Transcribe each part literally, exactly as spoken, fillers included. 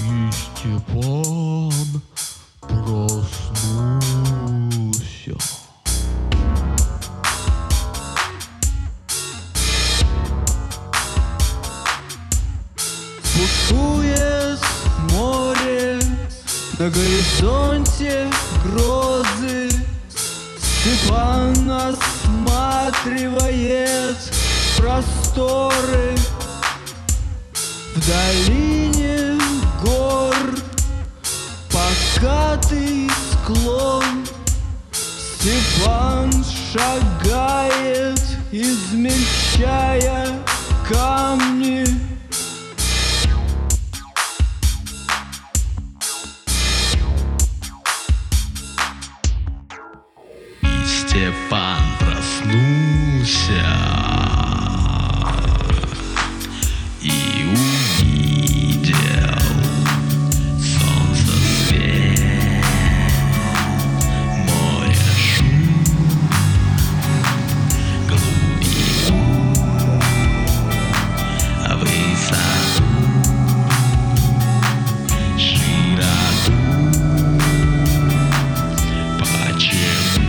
И Степан проснулся. Бушует море, на горизонте грозы. Степан осматривает просторы. В долине гор покатый склон. Степан шагает, измельчая камни. Степан проснулся и увидел солнце свет, море шум, глубину, высоту, широту. Почему?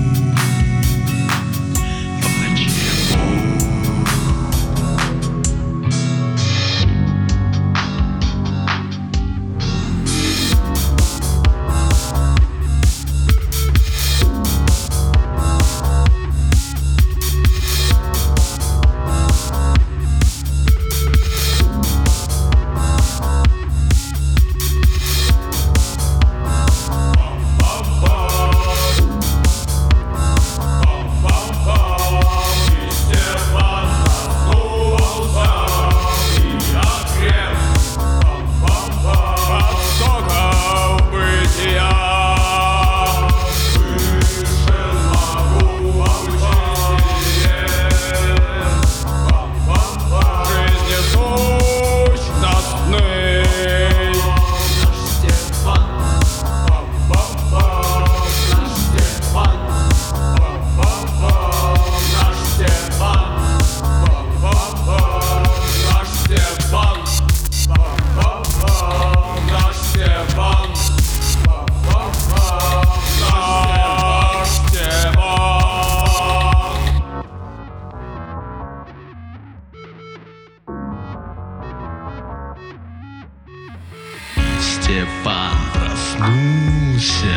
Степан проснулся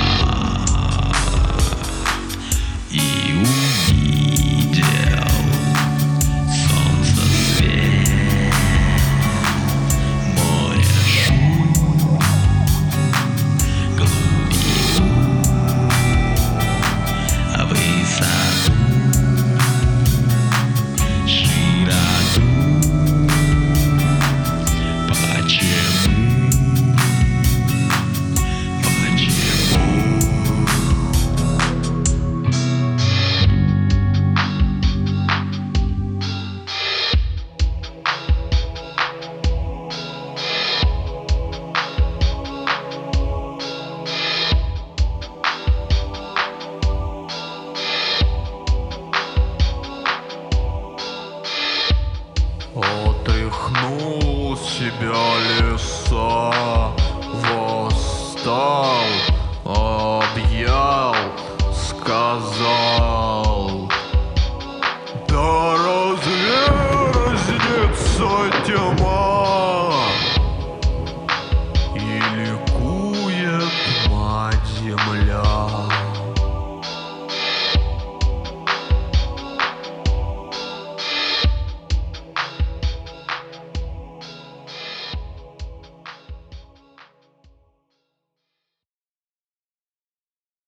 и увидел солнце свет, море шум, глубину, высоту, широту. Почему? Отряхнул с себя леса, восстал.